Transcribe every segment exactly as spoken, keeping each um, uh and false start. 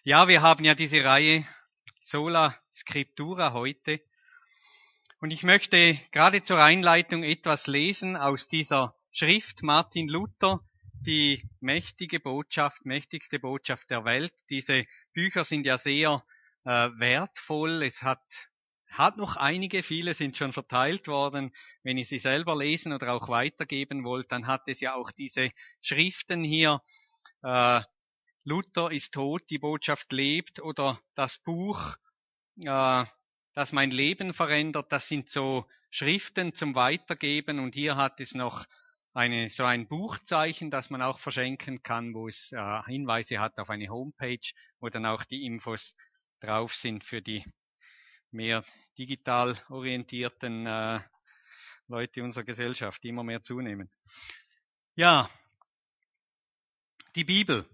Ja, wir haben ja diese Reihe Sola Scriptura heute. Und ich möchte gerade zur Einleitung etwas lesen aus dieser Schrift Martin Luther, die mächtige Botschaft, mächtigste Botschaft der Welt. Diese Bücher sind ja sehr äh, wertvoll. Es hat, hat noch einige, viele sind schon verteilt worden. Wenn ihr sie selber lesen oder auch weitergeben wollt, dann hat es ja auch diese Schriften hier, äh, Luther ist tot, die Botschaft lebt, oder das Buch, äh, das mein Leben verändert. Das sind so Schriften zum Weitergeben, und hier hat es noch eine, so ein Buchzeichen, das man auch verschenken kann, wo es äh, Hinweise hat auf eine Homepage, wo dann auch die Infos drauf sind für die mehr digital orientierten äh, Leute unserer Gesellschaft, die immer mehr zunehmen. Ja, die Bibel.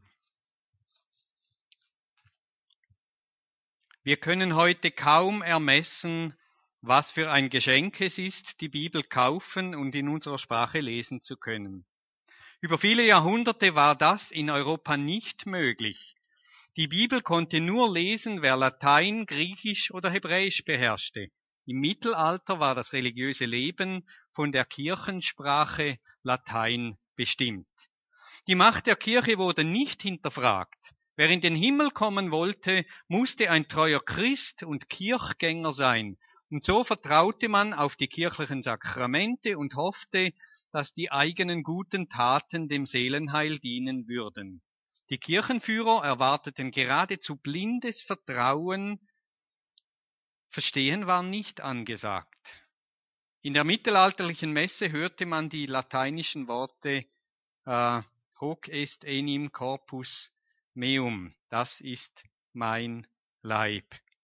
Wir können heute kaum ermessen, was für ein Geschenk es ist, die Bibel kaufen und in unserer Sprache lesen zu können. Über viele Jahrhunderte war das in Europa nicht möglich. Die Bibel konnte nur lesen, wer Latein, Griechisch oder Hebräisch beherrschte. Im Mittelalter war das religiöse Leben von der Kirchensprache Latein bestimmt. Die Macht der Kirche wurde nicht hinterfragt. Wer in den Himmel kommen wollte, musste ein treuer Christ und Kirchgänger sein. Und so vertraute man auf die kirchlichen Sakramente und hoffte, dass die eigenen guten Taten dem Seelenheil dienen würden. Die Kirchenführer erwarteten geradezu blindes Vertrauen. Verstehen war nicht angesagt. In der mittelalterlichen Messe hörte man die lateinischen Worte äh, Hoc est enim corpus meum, das ist mein Leib.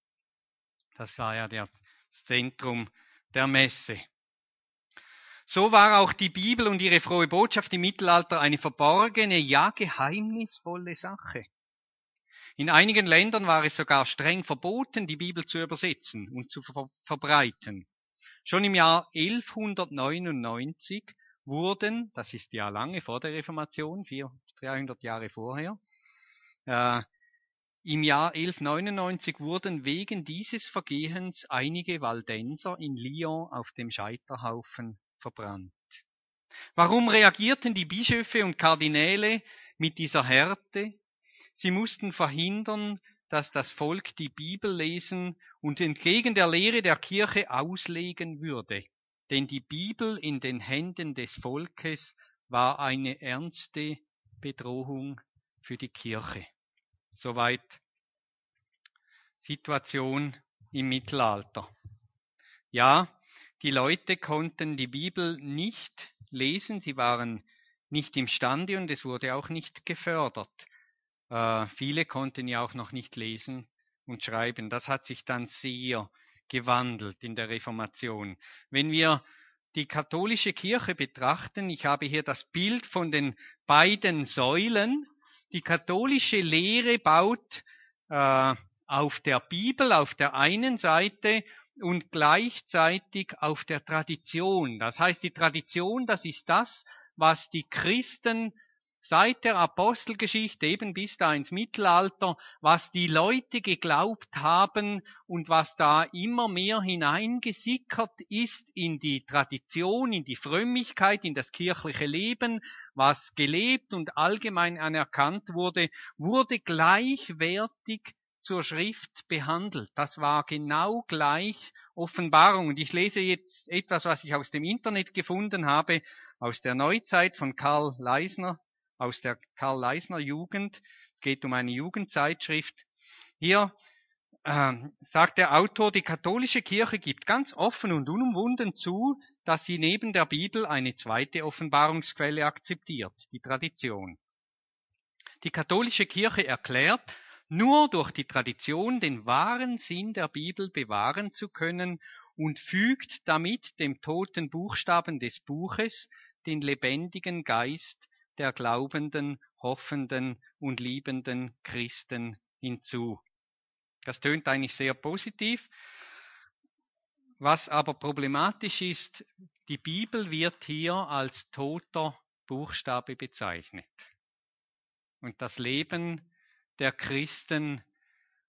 Das war ja das Zentrum der Messe. So war auch die Bibel und ihre frohe Botschaft im Mittelalter eine verborgene, ja geheimnisvolle Sache. In einigen Ländern war es sogar streng verboten, die Bibel zu übersetzen und zu ver- verbreiten. Schon im Jahr elfhundertneunundneunzig wurden, das ist ja lange vor der Reformation, vierhundert, dreihundert Jahre vorher, äh, im Jahr elfhundertneunundneunzig wurden wegen dieses Vergehens einige Waldenser in Lyon auf dem Scheiterhaufen verbrannt. Warum reagierten die Bischöfe und Kardinäle mit dieser Härte? Sie mussten verhindern, dass das Volk die Bibel lesen und entgegen der Lehre der Kirche auslegen würde. Denn die Bibel in den Händen des Volkes war eine ernste Bedrohung für die Kirche. Soweit Situation im Mittelalter. Ja, die Leute konnten die Bibel nicht lesen, sie waren nicht imstande und es wurde auch nicht gefördert. Äh, viele konnten ja auch noch nicht lesen und schreiben. Das hat sich dann sehr gewandelt in der Reformation. Wenn wir die katholische Kirche betrachten, ich habe hier das Bild von den beiden Säulen. Die katholische Lehre baut äh, auf der Bibel auf der einen Seite und gleichzeitig auf der Tradition. Das heißt, die Tradition, das ist das, was die Christen seit der Apostelgeschichte eben bis da ins Mittelalter, was die Leute geglaubt haben und was da immer mehr hineingesickert ist in die Tradition, in die Frömmigkeit, in das kirchliche Leben, was gelebt und allgemein anerkannt wurde, wurde gleichwertig zur Schrift behandelt. Das war genau gleich Offenbarung. Und ich lese jetzt etwas, was ich aus dem Internet gefunden habe, aus der Neuzeit von Karl Leisner, aus der Karl Leisner Jugend. Es geht um eine Jugendzeitschrift. Hier äh, sagt der Autor, die katholische Kirche gibt ganz offen und unumwunden zu, dass sie neben der Bibel eine zweite Offenbarungsquelle akzeptiert, die Tradition. Die katholische Kirche erklärt, nur durch die Tradition den wahren Sinn der Bibel bewahren zu können und fügt damit dem toten Buchstaben des Buches den lebendigen Geist der glaubenden, hoffenden und liebenden Christen hinzu. Das tönt eigentlich sehr positiv. Was aber problematisch ist, die Bibel wird hier als toter Buchstabe bezeichnet. Und das Leben der Christen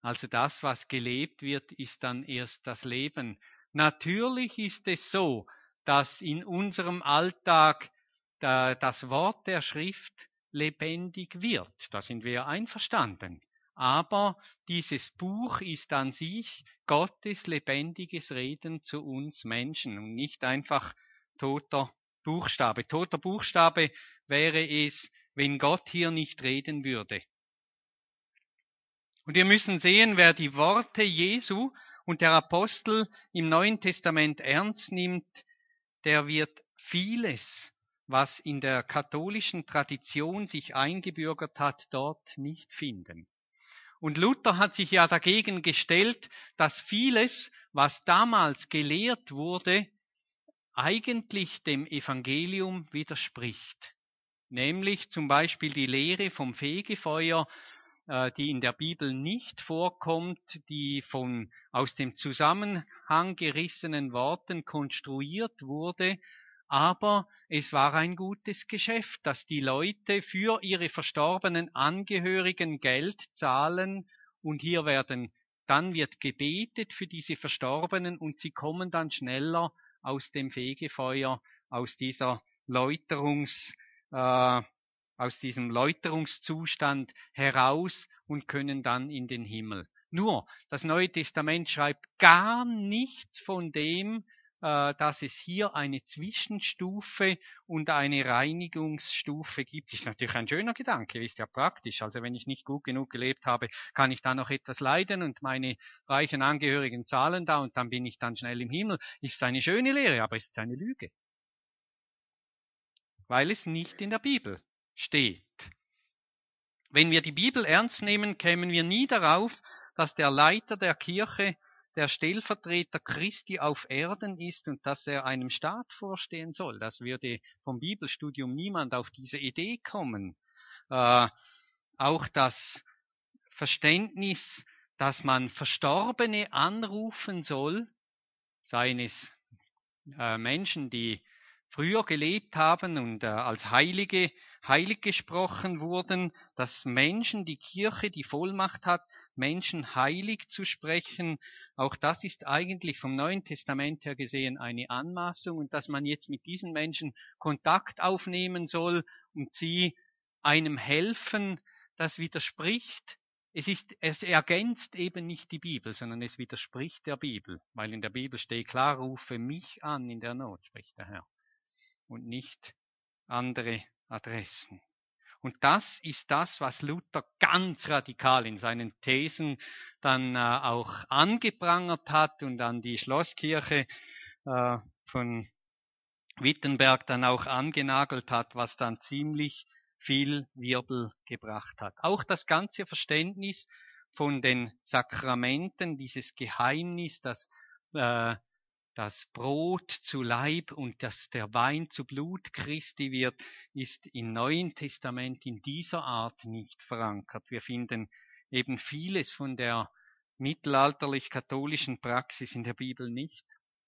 Also das, was gelebt wird, ist dann erst das Leben. Natürlich ist es so, dass in unserem Alltag das Wort der Schrift lebendig wird. Da sind wir einverstanden. Aber dieses Buch ist an sich Gottes lebendiges Reden zu uns Menschen und nicht einfach toter Buchstabe. Toter Buchstabe wäre es, wenn Gott hier nicht reden würde. Und wir müssen sehen, wer die Worte Jesu und der Apostel im Neuen Testament ernst nimmt, der wird vieles, was in der katholischen Tradition sich eingebürgert hat, dort nicht finden. Und Luther hat sich ja dagegen gestellt, dass vieles, was damals gelehrt wurde, eigentlich dem Evangelium widerspricht. Nämlich zum Beispiel die Lehre vom Fegefeuer, die in der Bibel nicht vorkommt, die von aus dem Zusammenhang gerissenen Worten konstruiert wurde, aber es war ein gutes Geschäft, dass die Leute für ihre verstorbenen Angehörigen Geld zahlen und hier werden, dann wird gebetet für diese Verstorbenen und sie kommen dann schneller aus dem Fegefeuer, aus dieser Läuterungs, äh, aus diesem Läuterungszustand heraus und können dann in den Himmel. Nur, das Neue Testament schreibt gar nichts von dem, äh, dass es hier eine Zwischenstufe und eine Reinigungsstufe gibt. Das ist natürlich ein schöner Gedanke, ist ja praktisch. Also wenn ich nicht gut genug gelebt habe, kann ich da noch etwas leiden und meine reichen Angehörigen zahlen da und dann bin ich dann schnell im Himmel. Ist eine schöne Lehre, aber es ist eine Lüge. Weil es nicht in der Bibel steht. Wenn wir die Bibel ernst nehmen, kämen wir nie darauf, dass der Leiter der Kirche der Stellvertreter Christi auf Erden ist und dass er einem Staat vorstehen soll. Das würde vom Bibelstudium niemand auf diese Idee kommen. Äh, auch das Verständnis, dass man Verstorbene anrufen soll, seien es äh, Menschen, die früher gelebt haben und äh, als Heilige heilig gesprochen wurden, dass Menschen, die Kirche die Vollmacht hat, Menschen heilig zu sprechen, auch das ist eigentlich vom Neuen Testament her gesehen eine Anmaßung und dass man jetzt mit diesen Menschen Kontakt aufnehmen soll und sie einem helfen, das widerspricht. Es ist, es ergänzt eben nicht die Bibel, sondern es widerspricht der Bibel, weil in der Bibel steht klar, rufe mich an in der Not, spricht der Herr, und nicht andere Adressen. Und das ist das, was Luther ganz radikal in seinen Thesen dann äh, auch angeprangert hat und an die Schlosskirche äh, von Wittenberg dann auch angenagelt hat, was dann ziemlich viel Wirbel gebracht hat. Auch das ganze Verständnis von den Sakramenten, dieses Geheimnis, dass äh, das Brot zu Leib und dass der Wein zu Blut Christi wird, ist im Neuen Testament in dieser Art nicht verankert. Wir finden eben vieles von der mittelalterlich-katholischen Praxis in der Bibel nicht.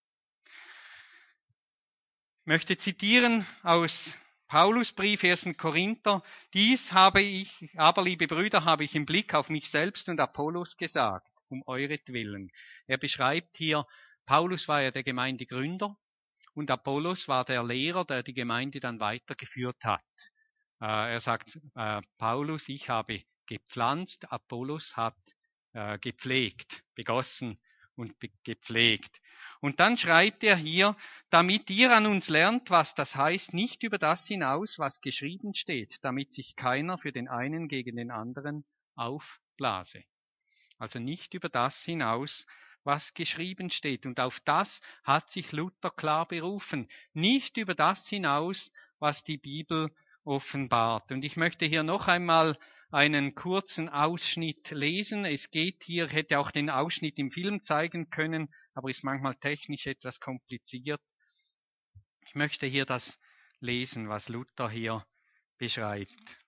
Ich möchte zitieren aus Paulusbrief, ersten Korinther. Dies habe ich, aber liebe Brüder, habe ich im Blick auf mich selbst und Apollos gesagt, um euretwillen. Er beschreibt hier, Paulus war ja der Gemeindegründer und Apollos war der Lehrer, der die Gemeinde dann weitergeführt hat. Äh, er sagt, äh, Paulus, ich habe gepflanzt, Apollos hat äh, gepflegt, begossen und be- gepflegt. Und dann schreibt er hier, damit ihr an uns lernt, was das heißt, nicht über das hinaus, was geschrieben steht, damit sich keiner für den einen gegen den anderen aufblase. Also nicht über das hinaus, was geschrieben steht. Und auf das hat sich Luther klar berufen. Nicht über das hinaus, was die Bibel offenbart. Und ich möchte hier noch einmal einen kurzen Ausschnitt lesen. Es geht hier, ich hätte auch den Ausschnitt im Film zeigen können, aber ist manchmal technisch etwas kompliziert. Ich möchte hier das lesen, was Luther hier beschreibt.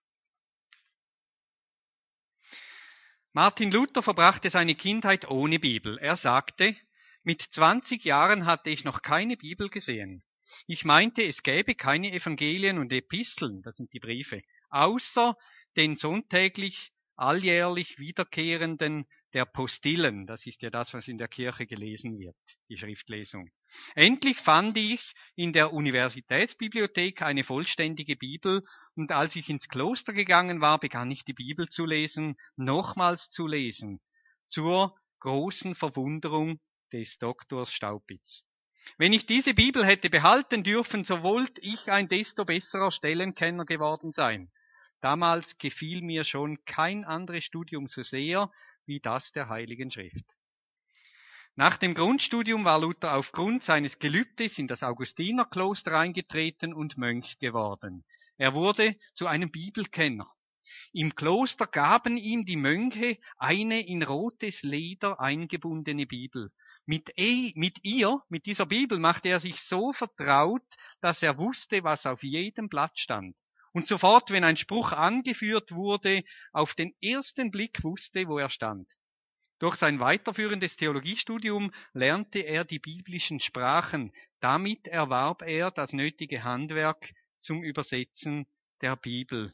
Martin Luther verbrachte seine Kindheit ohne Bibel. Er sagte, mit zwanzig Jahren hatte ich noch keine Bibel gesehen. Ich meinte, es gäbe keine Evangelien und Episteln, das sind die Briefe, außer den sonntäglich alljährlich wiederkehrenden der Postillen. Das ist ja das, was in der Kirche gelesen wird, die Schriftlesung. Endlich fand ich in der Universitätsbibliothek eine vollständige Bibel und als ich ins Kloster gegangen war, begann ich die Bibel zu lesen, nochmals zu lesen, zur großen Verwunderung des Doktors Staupitz. Wenn ich diese Bibel hätte behalten dürfen, so wollte ich ein desto besserer Stellenkenner geworden sein. Damals gefiel mir schon kein anderes Studium so sehr wie das der Heiligen Schrift. Nach dem Grundstudium war Luther aufgrund seines Gelübdes in das Augustinerkloster eingetreten und Mönch geworden. Er wurde zu einem Bibelkenner. Im Kloster gaben ihm die Mönche eine in rotes Leder eingebundene Bibel. Mit, e, mit ihr, mit dieser Bibel, machte er sich so vertraut, dass er wusste, was auf jedem Blatt stand. Und sofort, wenn ein Spruch angeführt wurde, auf den ersten Blick wusste, wo er stand. Durch sein weiterführendes Theologiestudium lernte er die biblischen Sprachen. Damit erwarb er das nötige Handwerk zum Übersetzen der Bibel.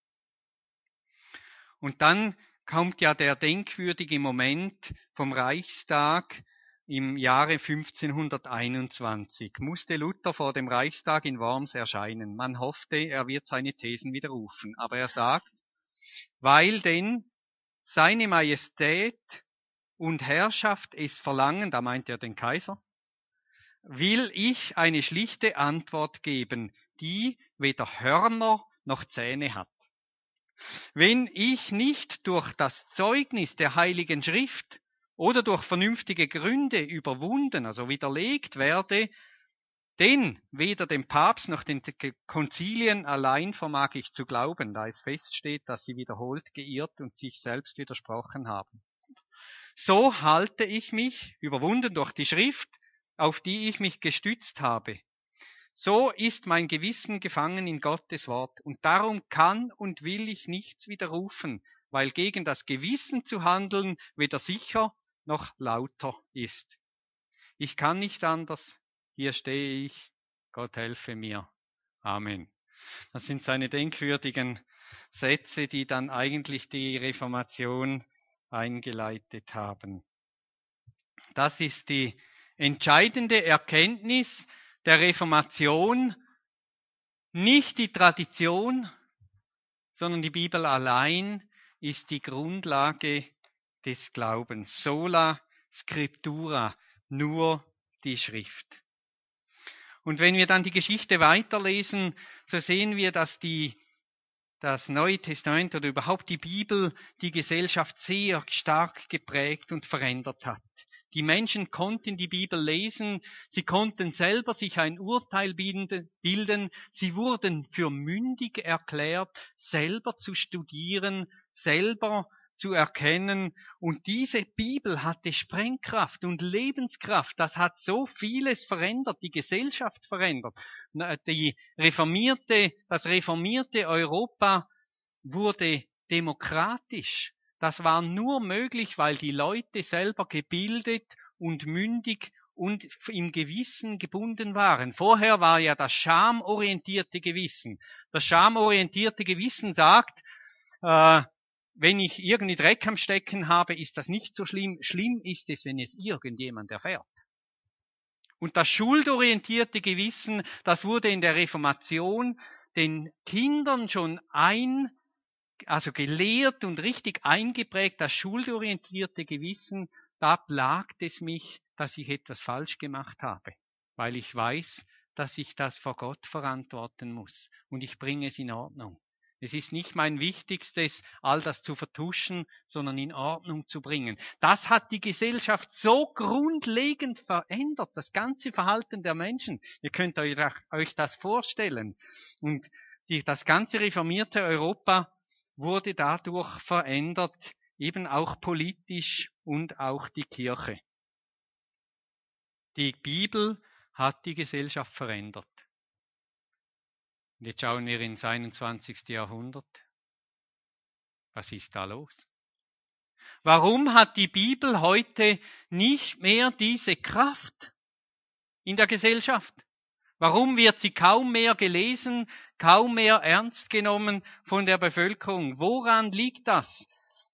Und dann kommt ja der denkwürdige Moment vom Reichstag im Jahre fünfzehnhunderteinundzwanzig. Musste Luther vor dem Reichstag in Worms erscheinen. Man hoffte, er wird seine Thesen widerrufen. Aber er sagt, weil denn seine Majestät und Herrschaft es verlangen, da meint er den Kaiser, will ich eine schlichte Antwort geben, die weder Hörner noch Zähne hat. Wenn ich nicht durch das Zeugnis der Heiligen Schrift oder durch vernünftige Gründe überwunden, also widerlegt werde, denn weder dem Papst noch den Konzilien allein vermag ich zu glauben, da es feststeht, dass sie wiederholt geirrt und sich selbst widersprochen haben. So halte ich mich, überwunden durch die Schrift, auf die ich mich gestützt habe. So ist mein Gewissen gefangen in Gottes Wort, und darum kann und will ich nichts widerrufen, weil gegen das Gewissen zu handeln weder sicher noch lauter ist. Ich kann nicht anders, hier stehe ich, Gott helfe mir. Amen. Das sind seine denkwürdigen Sätze, die dann eigentlich die Reformation eingeleitet haben. Das ist die entscheidende Erkenntnis der Reformation, nicht die Tradition, sondern die Bibel allein ist die Grundlage des Glaubens. Sola Scriptura, nur die Schrift. Und wenn wir dann die Geschichte weiterlesen, so sehen wir, dass die, das Neue Testament oder überhaupt die Bibel die Gesellschaft sehr stark geprägt und verändert hat. Die Menschen konnten die Bibel lesen, sie konnten selber sich ein Urteil bilden, sie wurden für mündig erklärt, selber zu studieren, selber zu erkennen. Und diese Bibel hatte Sprengkraft und Lebenskraft. Das hat so vieles verändert, die Gesellschaft verändert. Die reformierte, das reformierte Europa wurde demokratisch. Das war nur möglich, weil die Leute selber gebildet und mündig und im Gewissen gebunden waren. Vorher war ja das schamorientierte Gewissen. Das schamorientierte Gewissen sagt, äh, wenn ich irgendwie Dreck am Stecken habe, ist das nicht so schlimm. Schlimm ist es, wenn es irgendjemand erfährt. Und das schuldorientierte Gewissen, das wurde in der Reformation den Kindern schon ein Also gelehrt und richtig eingeprägt, das schuldorientierte Gewissen, da plagt es mich, dass ich etwas falsch gemacht habe, weil ich weiß, dass ich das vor Gott verantworten muss und ich bringe es in Ordnung. Es ist nicht mein Wichtigstes, all das zu vertuschen, sondern in Ordnung zu bringen. Das hat die Gesellschaft so grundlegend verändert, das ganze Verhalten der Menschen. Ihr könnt euch das vorstellen. Und die, das ganze reformierte Europa wurde dadurch verändert, eben auch politisch und auch die Kirche. Die Bibel hat die Gesellschaft verändert. Und jetzt schauen wir ins einundzwanzigste Jahrhundert. Was ist da los? Warum hat die Bibel heute nicht mehr diese Kraft in der Gesellschaft? Warum wird sie kaum mehr gelesen, kaum mehr ernst genommen von der Bevölkerung? Woran liegt das?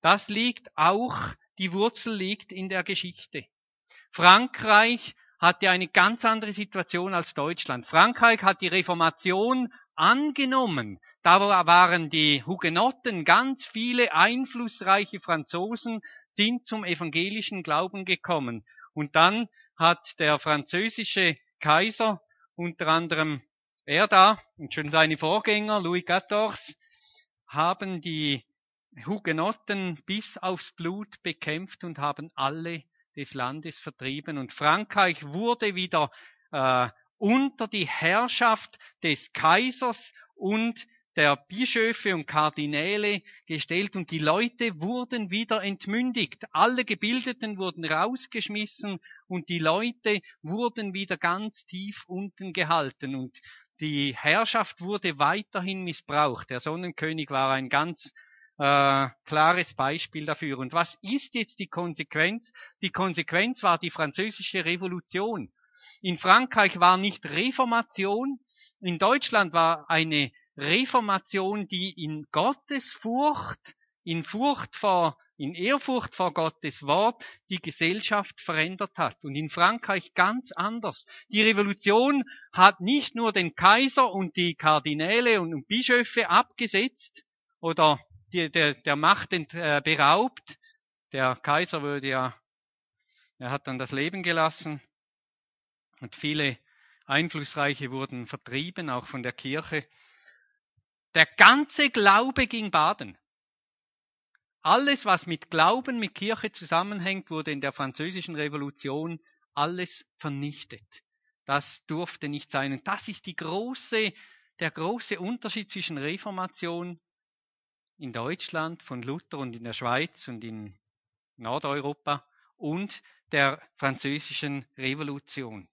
Das liegt auch, die Wurzel liegt in der Geschichte. Frankreich hatte eine ganz andere Situation als Deutschland. Frankreich hat die Reformation angenommen. Da waren die Hugenotten, ganz viele einflussreiche Franzosen sind zum evangelischen Glauben gekommen. Und dann hat der französische Kaiser, unter anderem er da und schon seine Vorgänger, Louis quatorze, haben die Hugenotten bis aufs Blut bekämpft und haben alle des Landes vertrieben. Und Frankreich wurde wieder äh, unter die Herrschaft des Kaisers und der Bischöfe und Kardinäle gestellt und die Leute wurden wieder entmündigt. Alle Gebildeten wurden rausgeschmissen und die Leute wurden wieder ganz tief unten gehalten und die Herrschaft wurde weiterhin missbraucht. Der Sonnenkönig war ein ganz äh, klares Beispiel dafür. Und was ist jetzt die Konsequenz? Die Konsequenz war die Französische Revolution. In Frankreich war nicht Reformation, in Deutschland war eine Reformation, die in Gottesfurcht, in Furcht vor, in Ehrfurcht vor Gottes Wort die Gesellschaft verändert hat. Und in Frankreich ganz anders. Die Revolution hat nicht nur den Kaiser und die Kardinäle und Bischöfe abgesetzt oder die, der, der Macht ent, äh, beraubt. Der Kaiser wurde ja, er hat dann das Leben gelassen und viele Einflussreiche wurden vertrieben, auch von der Kirche. Der ganze Glaube ging baden. Alles, was mit Glauben, mit Kirche zusammenhängt, wurde in der Französischen Revolution alles vernichtet. Das durfte nicht sein. Und das ist die große, der große Unterschied zwischen Reformation in Deutschland von Luther und in der Schweiz und in Nordeuropa und der Französischen Revolution.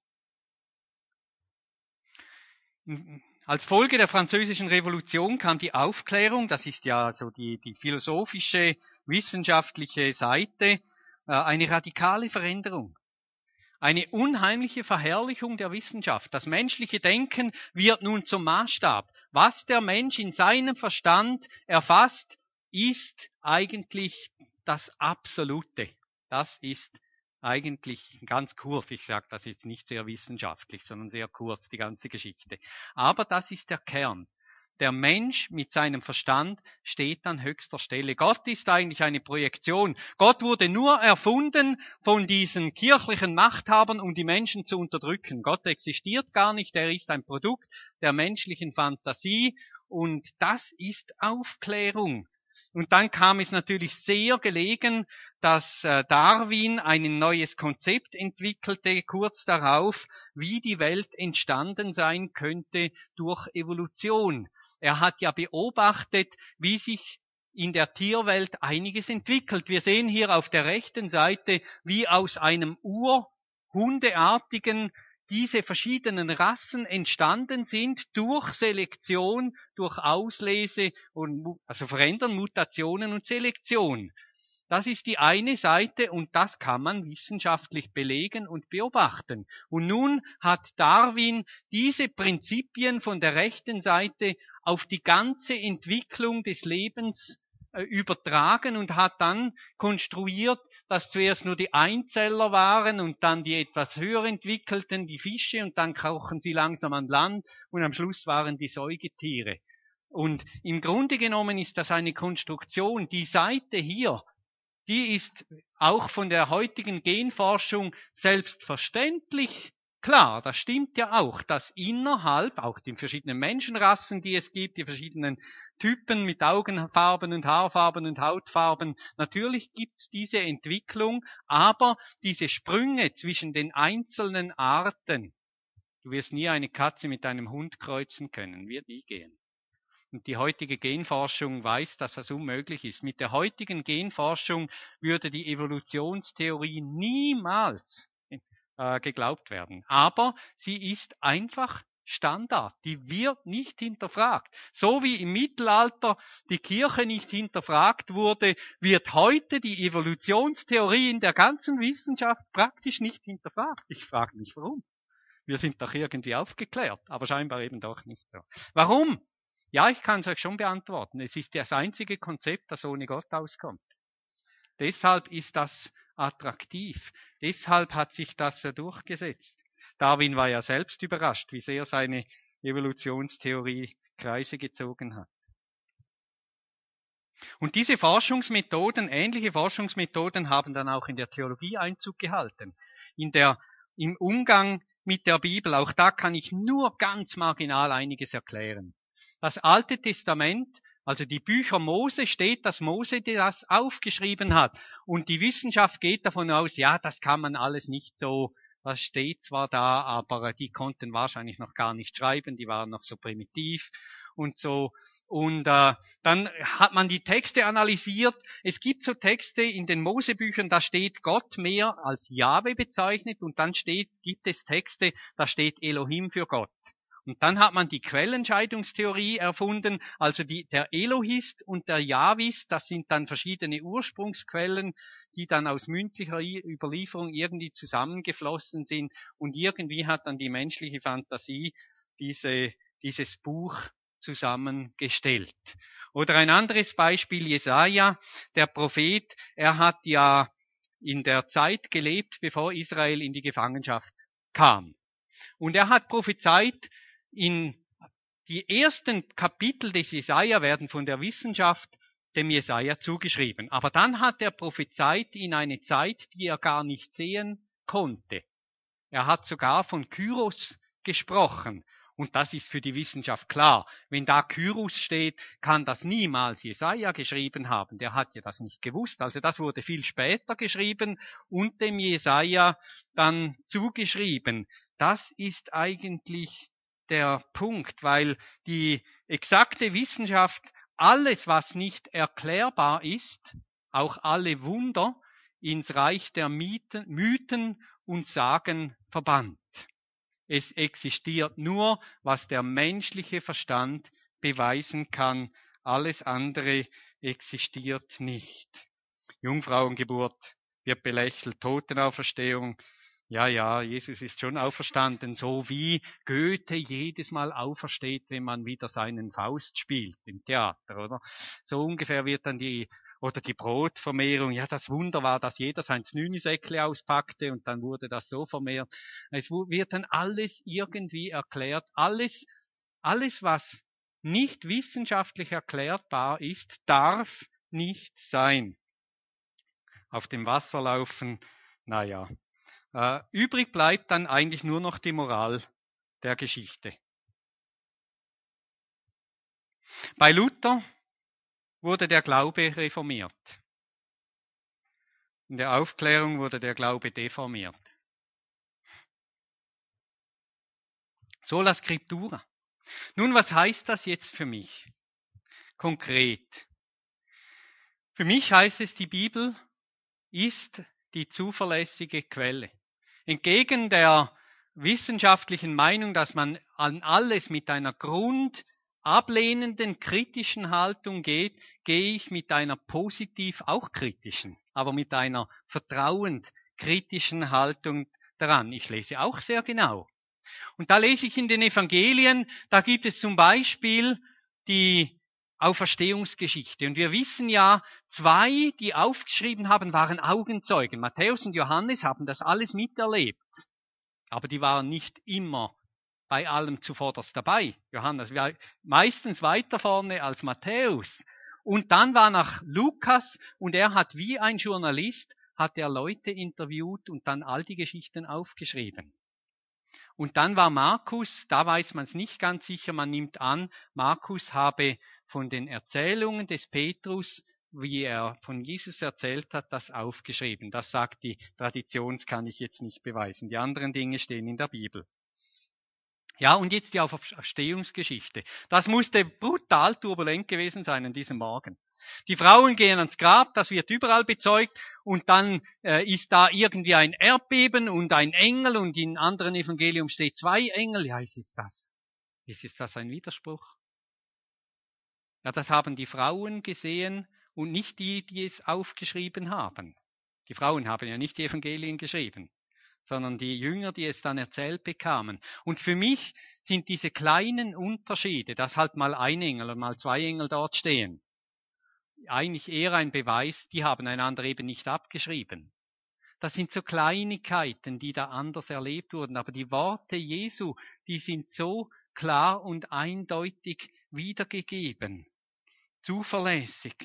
Als Folge der Französischen Revolution kam die Aufklärung, das ist ja so die, die philosophische, wissenschaftliche Seite, eine radikale Veränderung. Eine unheimliche Verherrlichung der Wissenschaft. Das menschliche Denken wird nun zum Maßstab. Was der Mensch in seinem Verstand erfasst, ist eigentlich das Absolute. Das ist eigentlich ganz kurz, ich sage das jetzt nicht sehr wissenschaftlich, sondern sehr kurz, die ganze Geschichte. Aber das ist der Kern. Der Mensch mit seinem Verstand steht an höchster Stelle. Gott ist eigentlich eine Projektion. Gott wurde nur erfunden von diesen kirchlichen Machthabern, um die Menschen zu unterdrücken. Gott existiert gar nicht, er ist ein Produkt der menschlichen Fantasie und das ist Aufklärung. Und dann kam es natürlich sehr gelegen, dass Darwin ein neues Konzept entwickelte, kurz darauf, wie die Welt entstanden sein könnte durch Evolution. Er hat ja beobachtet, wie sich in der Tierwelt einiges entwickelt. Wir sehen hier auf der rechten Seite, wie aus einem Urhundeartigen diese verschiedenen Rassen entstanden sind durch Selektion, durch Auslese und also Verändern, Mutationen und Selektion. Das ist die eine Seite und das kann man wissenschaftlich belegen und beobachten. Und nun hat Darwin diese Prinzipien von der rechten Seite auf die ganze Entwicklung des Lebens äh, übertragen und hat dann konstruiert, dass zuerst nur die Einzeller waren und dann die etwas höher entwickelten, die Fische, und dann krochen sie langsam an Land und am Schluss waren die Säugetiere. Und im Grunde genommen ist das eine Konstruktion. Die Seite hier, die ist auch von der heutigen Genforschung selbstverständlich klar. Das stimmt ja auch, dass innerhalb, auch die verschiedenen Menschenrassen, die es gibt, die verschiedenen Typen mit Augenfarben und Haarfarben und Hautfarben, natürlich gibt's diese Entwicklung, aber diese Sprünge zwischen den einzelnen Arten, du wirst nie eine Katze mit einem Hund kreuzen können, wird nie gehen. Und die heutige Genforschung weiß, dass das unmöglich ist. Mit der heutigen Genforschung würde die Evolutionstheorie niemals äh, geglaubt werden. Aber sie ist einfach Standard. Die wird nicht hinterfragt. So wie im Mittelalter die Kirche nicht hinterfragt wurde, wird heute die Evolutionstheorie in der ganzen Wissenschaft praktisch nicht hinterfragt. Ich frage mich, warum? Wir sind doch irgendwie aufgeklärt, aber scheinbar eben doch nicht so. Warum? Ja, ich kann es euch schon beantworten. Es ist das einzige Konzept, das ohne Gott auskommt. Deshalb ist das attraktiv. Deshalb hat sich das ja durchgesetzt. Darwin war ja selbst überrascht, wie sehr seine Evolutionstheorie Kreise gezogen hat. Und diese Forschungsmethoden, ähnliche Forschungsmethoden haben dann auch in der Theologie Einzug gehalten. In der, im Umgang mit der Bibel, auch da kann ich nur ganz marginal einiges erklären. Das Alte Testament, also die Bücher Mose, steht, dass Mose das aufgeschrieben hat. Und die Wissenschaft geht davon aus, ja, das kann man alles nicht so, das steht zwar da, aber die konnten wahrscheinlich noch gar nicht schreiben, die waren noch so primitiv und so. Und äh, dann hat man die Texte analysiert. Es gibt so Texte in den Mosebüchern, da steht Gott mehr als Jahwe bezeichnet und dann steht, gibt es Texte, da steht Elohim für Gott. Und dann hat man die Quellenscheidungstheorie erfunden, also die, der Elohist und der Jahwist, das sind dann verschiedene Ursprungsquellen, die dann aus mündlicher Überlieferung irgendwie zusammengeflossen sind und irgendwie hat dann die menschliche Fantasie diese, dieses Buch zusammengestellt. Oder ein anderes Beispiel, Jesaja, der Prophet, er hat ja in der Zeit gelebt, bevor Israel in die Gefangenschaft kam. Und er hat prophezeit, in die ersten Kapitel des Jesaja werden von der Wissenschaft dem Jesaja zugeschrieben. Aber dann hat er prophezeit in eine Zeit, die er gar nicht sehen konnte. Er hat sogar von Kyros gesprochen. Und das ist für die Wissenschaft klar. Wenn da Kyros steht, kann das niemals Jesaja geschrieben haben. Der hat ja das nicht gewusst. Also das wurde viel später geschrieben und dem Jesaja dann zugeschrieben. Das ist eigentlich der Punkt, weil die exakte Wissenschaft alles, was nicht erklärbar ist, auch alle Wunder, ins Reich der Mythen, Mythen und Sagen verbannt. Es existiert nur, was der menschliche Verstand beweisen kann. Alles andere existiert nicht. Jungfrauengeburt wird belächelt, Totenauferstehung. Ja, ja, Jesus ist schon auferstanden, so wie Goethe jedes Mal aufersteht, wenn man wieder seinen Faust spielt im Theater, oder? So ungefähr wird dann die, oder die Brotvermehrung, ja, das Wunder war, dass jeder sein Znünisäckle auspackte und dann wurde das so vermehrt. Es wird dann alles irgendwie erklärt, alles, alles, was nicht wissenschaftlich erklärbar ist, darf nicht sein. Auf dem Wasser laufen, naja. Äh, übrig bleibt dann eigentlich nur noch die Moral der Geschichte. Bei Luther wurde der Glaube reformiert. In der Aufklärung wurde der Glaube deformiert. Sola Scriptura. Nun, was heißt das jetzt für mich? Konkret. Für mich heißt es, die Bibel ist die zuverlässige Quelle. Entgegen der wissenschaftlichen Meinung, dass man an alles mit einer grundablehnenden, kritischen Haltung geht, gehe ich mit einer positiv auch kritischen, aber mit einer vertrauend kritischen Haltung daran. Ich lese auch sehr genau. Und da lese ich in den Evangelien, da gibt es zum Beispiel die Auferstehungsgeschichte. Und wir wissen ja, zwei, die aufgeschrieben haben, waren Augenzeugen. Matthäus und Johannes haben das alles miterlebt. Aber die waren nicht immer bei allem zuvorderst dabei. Johannes war meistens weiter vorne als Matthäus. Und dann war nach Lukas und er hat wie ein Journalist, hat er Leute interviewt und dann all die Geschichten aufgeschrieben. Und dann war Markus, da weiß man es nicht ganz sicher, man nimmt an, Markus habe von den Erzählungen des Petrus, wie er von Jesus erzählt hat, das aufgeschrieben. Das sagt die Tradition, das kann ich jetzt nicht beweisen. Die anderen Dinge stehen in der Bibel. Ja, und jetzt die Auferstehungsgeschichte. Das musste brutal turbulent gewesen sein an diesem Morgen. Die Frauen gehen ans Grab, das wird überall bezeugt und dann äh, ist da irgendwie ein Erdbeben und ein Engel und in anderen Evangelium steht zwei Engel. Ja, ist es das? Ist es das ein Widerspruch? Ja, das haben die Frauen gesehen und nicht die, die es aufgeschrieben haben. Die Frauen haben ja nicht die Evangelien geschrieben, sondern die Jünger, die es dann erzählt bekamen. Und für mich sind diese kleinen Unterschiede, dass halt mal ein Engel und mal zwei Engel dort stehen, eigentlich eher ein Beweis, die haben einander eben nicht abgeschrieben. Das sind so Kleinigkeiten, die da anders erlebt wurden. Aber die Worte Jesu, die sind so klar und eindeutig wiedergegeben. Zuverlässig.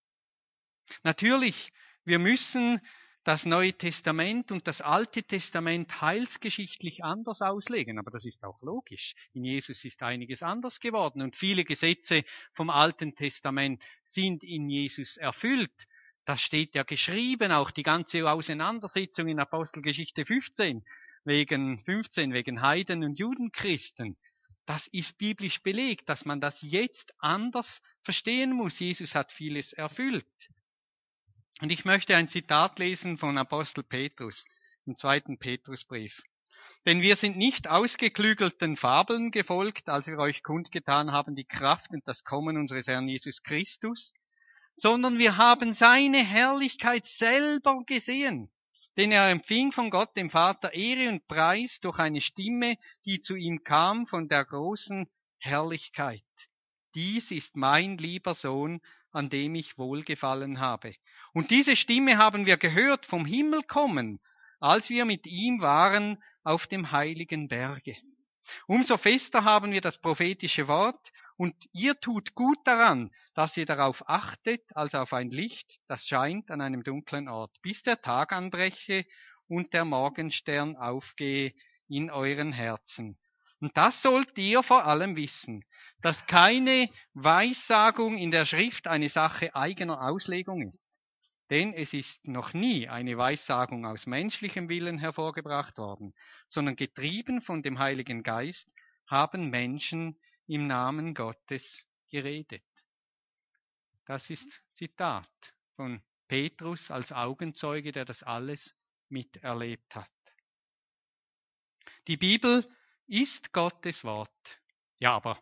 Natürlich, wir müssen das Neue Testament und das Alte Testament heilsgeschichtlich anders auslegen. Aber das ist auch logisch. In Jesus ist einiges anders geworden und viele Gesetze vom Alten Testament sind in Jesus erfüllt. Das steht ja geschrieben, auch die ganze Auseinandersetzung in Apostelgeschichte fünfzehn, wegen fünfzehn, wegen Heiden und Judenchristen. Das ist biblisch belegt, dass man das jetzt anders verstehen muss. Jesus hat vieles erfüllt. Und ich möchte ein Zitat lesen von Apostel Petrus im zweiten Petrusbrief. Denn wir sind nicht ausgeklügelten Fabeln gefolgt, als wir euch kundgetan haben, die Kraft und das Kommen unseres Herrn Jesus Christus, sondern wir haben seine Herrlichkeit selber gesehen. Denn er empfing von Gott, dem Vater, Ehre und Preis durch eine Stimme, die zu ihm kam von der großen Herrlichkeit. Dies ist mein lieber Sohn, an dem ich Wohlgefallen habe. Und diese Stimme haben wir gehört vom Himmel kommen, als wir mit ihm waren auf dem heiligen Berge. Umso fester haben wir das prophetische Wort, und ihr tut gut daran, dass ihr darauf achtet, als auf ein Licht, das scheint an einem dunklen Ort, bis der Tag anbreche und der Morgenstern aufgehe in euren Herzen. Und das sollt ihr vor allem wissen, dass keine Weissagung in der Schrift eine Sache eigener Auslegung ist. Denn es ist noch nie eine Weissagung aus menschlichem Willen hervorgebracht worden, sondern getrieben von dem Heiligen Geist haben Menschen im Namen Gottes geredet. Das ist Zitat von Petrus als Augenzeuge, der das alles miterlebt hat. Die Bibel ist Gottes Wort. Ja, aber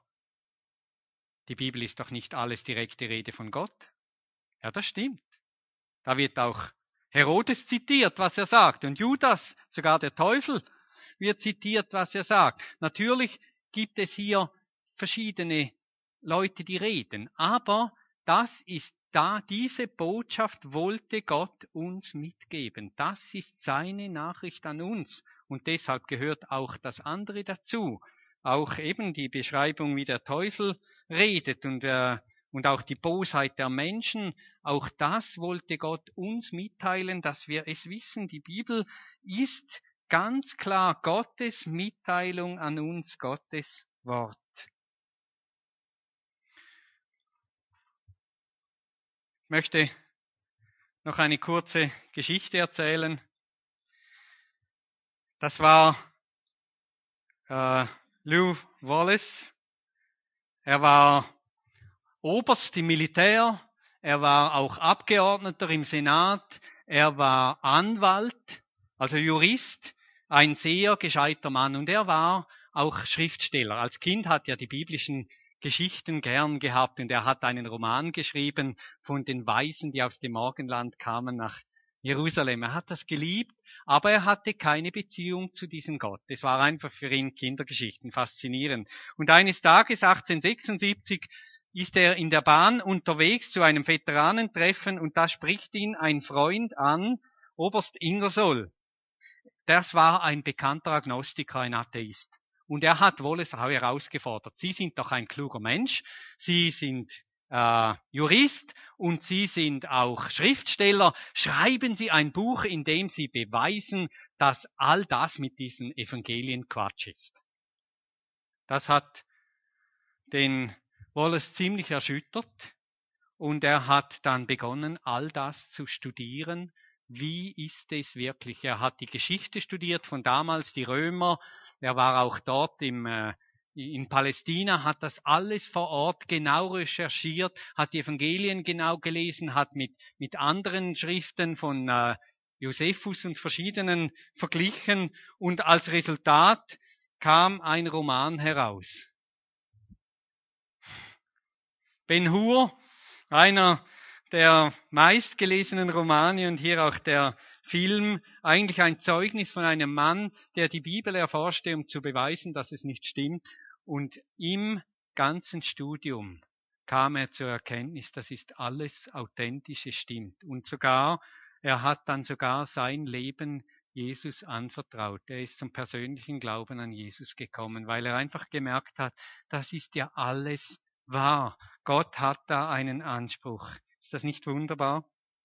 die Bibel ist doch nicht alles direkte Rede von Gott. Ja, das stimmt. Da wird auch Herodes zitiert, was er sagt. Und Judas, sogar der Teufel, wird zitiert, was er sagt. Natürlich gibt es hier verschiedene Leute, die reden. Aber das ist da, diese Botschaft wollte Gott uns mitgeben. Das ist seine Nachricht an uns. Und deshalb gehört auch das andere dazu. Auch eben die Beschreibung, wie der Teufel redet und äh, Und auch die Bosheit der Menschen, auch das wollte Gott uns mitteilen, dass wir es wissen. Die Bibel ist ganz klar Gottes Mitteilung an uns, Gottes Wort. Ich möchte noch eine kurze Geschichte erzählen. Das war äh, Lew Wallace. Er war Oberst im Militär, er war auch Abgeordneter im Senat, er war Anwalt, also Jurist, ein sehr gescheiter Mann und er war auch Schriftsteller. Als Kind hat er die biblischen Geschichten gern gehabt und er hat einen Roman geschrieben von den Weisen, die aus dem Morgenland kamen nach Jerusalem. Er hat das geliebt, aber er hatte keine Beziehung zu diesem Gott. Es war einfach für ihn Kindergeschichten, faszinierend. Und eines Tages, achtzehnhundertsechsundsiebzig, ist er in der Bahn unterwegs zu einem Veteranentreffen und da spricht ihn ein Freund an, Oberst Ingersoll. Das war ein bekannter Agnostiker, ein Atheist. Und er hat Wallace auch herausgefordert. Sie sind doch ein kluger Mensch, Sie sind äh, Jurist und Sie sind auch Schriftsteller. Schreiben Sie ein Buch, in dem Sie beweisen, dass all das mit diesen Evangelien Quatsch ist. Das hat den Wallace ziemlich erschüttert und er hat dann begonnen, all das zu studieren. Wie ist es wirklich? Er hat die Geschichte studiert von damals, die Römer. Er war auch dort im, äh, in Palästina, hat das alles vor Ort genau recherchiert, hat die Evangelien genau gelesen, hat mit, mit anderen Schriften von äh, Josephus und verschiedenen verglichen und als Resultat kam ein Roman heraus. Ben-Hur, einer der meistgelesenen Romane und hier auch der Film, eigentlich ein Zeugnis von einem Mann, der die Bibel erforschte, um zu beweisen, dass es nicht stimmt. Und im ganzen Studium kam er zur Erkenntnis, das ist alles authentisch, es stimmt. Und sogar, er hat dann sogar sein Leben Jesus anvertraut. Er ist zum persönlichen Glauben an Jesus gekommen, weil er einfach gemerkt hat, das ist ja alles wahr. Gott hat da einen Anspruch. Ist das nicht wunderbar?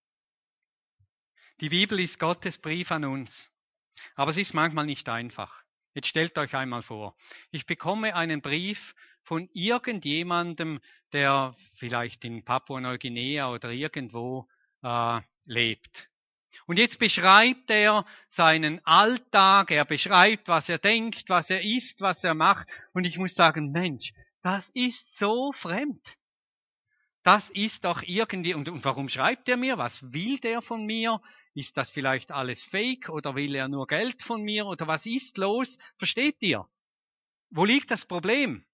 Die Bibel ist Gottes Brief an uns. Aber es ist manchmal nicht einfach. Jetzt stellt euch einmal vor, ich bekomme einen Brief von irgendjemandem, der vielleicht in Papua-Neuguinea oder irgendwo äh, lebt. Und jetzt beschreibt er seinen Alltag, er beschreibt, was er denkt, was er isst, was er macht. Und ich muss sagen, Mensch, das ist so fremd. Das ist doch irgendwie, und, und warum schreibt er mir? Was will der von mir? Ist das vielleicht alles fake oder will er nur Geld von mir oder was ist los? Versteht ihr? Wo liegt das Problem?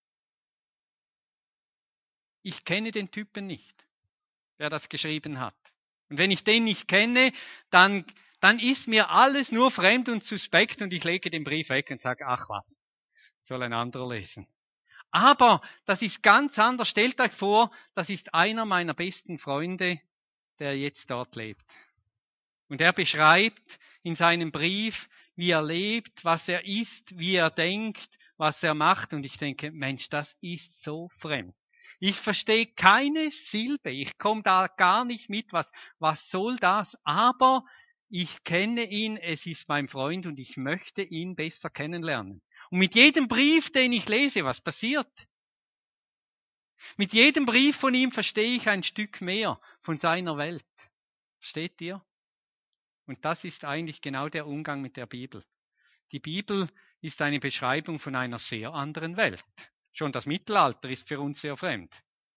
Ich kenne den Typen nicht, der das geschrieben hat. Und wenn ich den nicht kenne, dann, dann ist mir alles nur fremd und suspekt und ich lege den Brief weg und sage, ach was, soll ein anderer lesen. Aber das ist ganz anders. Stellt euch vor, das ist einer meiner besten Freunde, der jetzt dort lebt. Und er beschreibt in seinem Brief, wie er lebt, was er isst, wie er denkt, was er macht. Und ich denke, Mensch, das ist so fremd. Ich verstehe keine Silbe. Ich komme da gar nicht mit. Was, was soll das? Aber ich kenne ihn. Es ist mein Freund und ich möchte ihn besser kennenlernen. Und mit jedem Brief, den ich lese, was passiert? Mit jedem Brief von ihm verstehe ich ein Stück mehr von seiner Welt. Versteht ihr? Und das ist eigentlich genau der Umgang mit der Bibel. Die Bibel ist eine Beschreibung von einer sehr anderen Welt. Schon das Mittelalter ist für uns sehr fremd.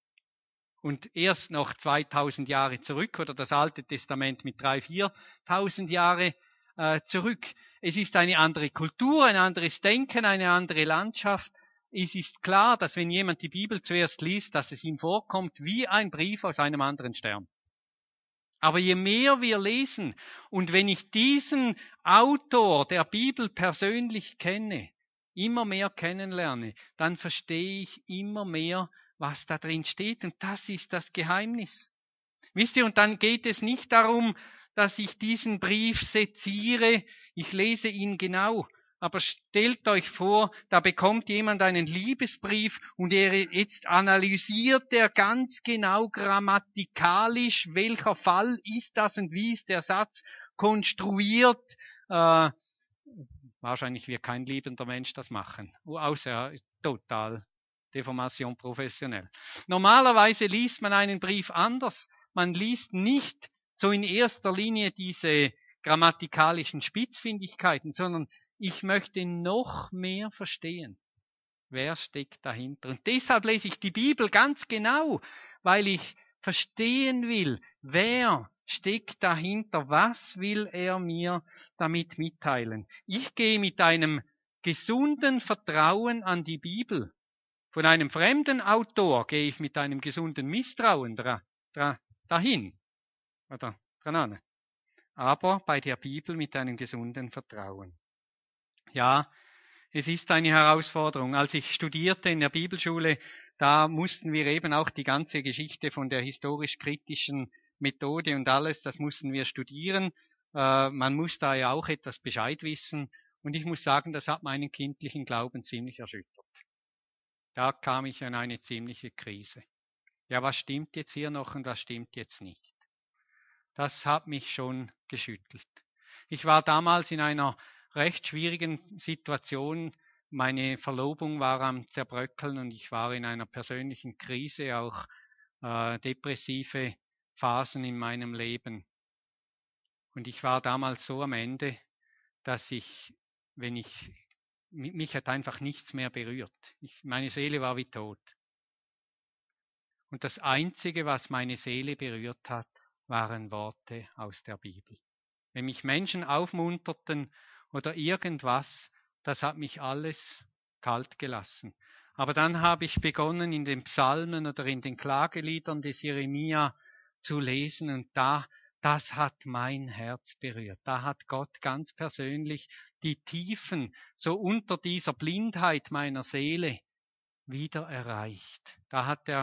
Und erst noch zweitausend Jahre zurück oder das Alte Testament mit dreitausend, viertausend Jahre äh, zurück. Es ist eine andere Kultur, ein anderes Denken, eine andere Landschaft. Es ist klar, dass wenn jemand die Bibel zuerst liest, dass es ihm vorkommt wie ein Brief aus einem anderen Stern. Aber je mehr wir lesen und wenn ich diesen Autor der Bibel persönlich kenne, immer mehr kennenlerne, dann verstehe ich immer mehr, was da drin steht. Und das ist das Geheimnis. Wisst ihr, und dann geht es nicht darum, dass ich diesen Brief seziere, ich lese ihn genau. Aber stellt euch vor, da bekommt jemand einen Liebesbrief und er jetzt analysiert er ganz genau grammatikalisch, welcher Fall ist das und wie ist der Satz konstruiert. Äh, wahrscheinlich wird kein liebender Mensch das machen, außer total Deformation professionell. Normalerweise liest man einen Brief anders. Man liest nicht so in erster Linie diese grammatikalischen Spitzfindigkeiten, sondern ich möchte noch mehr verstehen, wer steckt dahinter. Und deshalb lese ich die Bibel ganz genau, weil ich verstehen will, wer steckt dahinter, was will er mir damit mitteilen. Ich gehe mit einem gesunden Vertrauen an die Bibel. Von einem fremden Autor gehe ich mit einem gesunden Misstrauen dra, dra, dahin. Oder dran an. Aber bei der Bibel mit einem gesunden Vertrauen. Ja, es ist eine Herausforderung. Als ich studierte in der Bibelschule, da mussten wir eben auch die ganze Geschichte von der historisch-kritischen Methode und alles, das mussten wir studieren. Äh, man muss da ja auch etwas Bescheid wissen. Und ich muss sagen, das hat meinen kindlichen Glauben ziemlich erschüttert. Da kam ich in eine ziemliche Krise. Ja, was stimmt jetzt hier noch und was stimmt jetzt nicht? Das hat mich schon geschüttelt. Ich war damals in einer recht schwierigen Situation. Meine Verlobung war am Zerbröckeln und ich war in einer persönlichen Krise, auch äh, depressive Phasen in meinem Leben. Und ich war damals so am Ende, dass ich, wenn ich, mich hat einfach nichts mehr berührt. Ich, meine Seele war wie tot. Und das Einzige, was meine Seele berührt hat, waren Worte aus der Bibel. Wenn mich Menschen aufmunterten oder irgendwas, das hat mich alles kalt gelassen. Aber dann habe ich begonnen, in den Psalmen oder in den Klageliedern des Jeremia zu lesen und da, das hat mein Herz berührt. Da hat Gott ganz persönlich die Tiefen so unter dieser Blindheit meiner Seele wieder erreicht. Da hat er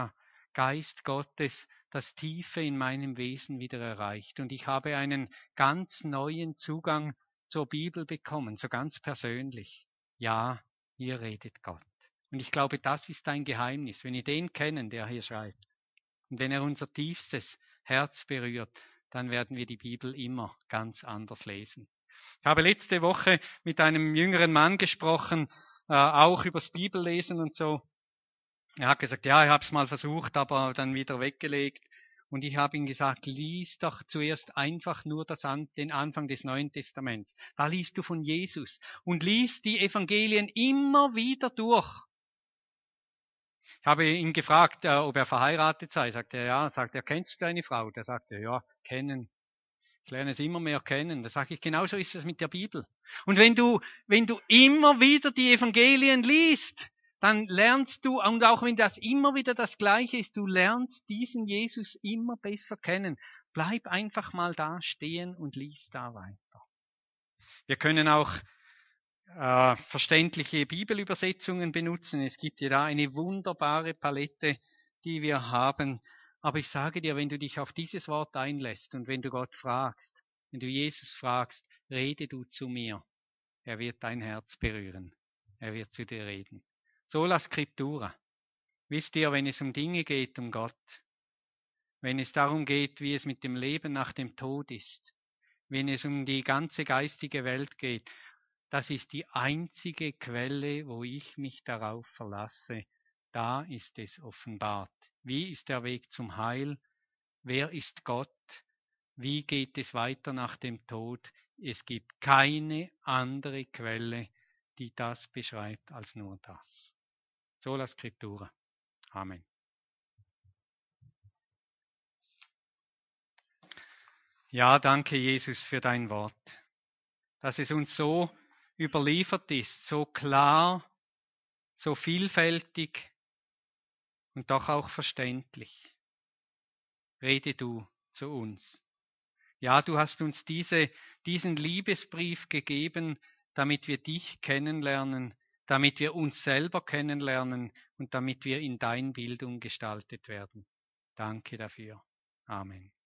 Geist Gottes das Tiefe in meinem Wesen wieder erreicht. Und ich habe einen ganz neuen Zugang zur Bibel bekommen, so ganz persönlich. Ja, hier redet Gott. Und ich glaube, das ist ein Geheimnis. Wenn wir den kennen, der hier schreibt, und wenn er unser tiefstes Herz berührt, dann werden wir die Bibel immer ganz anders lesen. Ich habe letzte Woche mit einem jüngeren Mann gesprochen, äh, auch übers Bibellesen und so. Er hat gesagt, ja, ich habe es mal versucht, aber dann wieder weggelegt. Und ich habe ihm gesagt, lies doch zuerst einfach nur das An- den Anfang des Neuen Testaments. Da liest du von Jesus und lies die Evangelien immer wieder durch. Ich habe ihn gefragt, äh, ob er verheiratet sei. Sagt er, ja. Sagt er, kennst du deine Frau? Der sagte, ja, kennen. Ich lerne es immer mehr kennen. Da sage ich, genauso ist es mit der Bibel. Und wenn du, wenn du immer wieder die Evangelien liest, dann lernst du, und auch wenn das immer wieder das Gleiche ist, du lernst diesen Jesus immer besser kennen. Bleib einfach mal da stehen und lies da weiter. Wir können auch äh, verständliche Bibelübersetzungen benutzen. Es gibt ja da eine wunderbare Palette, die wir haben. Aber ich sage dir, wenn du dich auf dieses Wort einlässt und wenn du Gott fragst, wenn du Jesus fragst, rede du zu mir. Er wird dein Herz berühren. Er wird zu dir reden. Sola Scriptura. Wisst ihr, wenn es um Dinge geht, um Gott, wenn es darum geht, wie es mit dem Leben nach dem Tod ist, wenn es um die ganze geistige Welt geht, das ist die einzige Quelle, wo ich mich darauf verlasse. Da ist es offenbart. Wie ist der Weg zum Heil? Wer ist Gott? Wie geht es weiter nach dem Tod? Es gibt keine andere Quelle, die das beschreibt, als nur das. Sola Scriptura. Amen. Ja, danke Jesus für dein Wort, dass es uns so überliefert ist, so klar, so vielfältig und doch auch verständlich. Rede du zu uns. Ja, du hast uns diese, diesen Liebesbrief gegeben, damit wir dich kennenlernen, damit wir uns selber kennenlernen und damit wir in dein Bild umgestaltet werden. Danke dafür. Amen.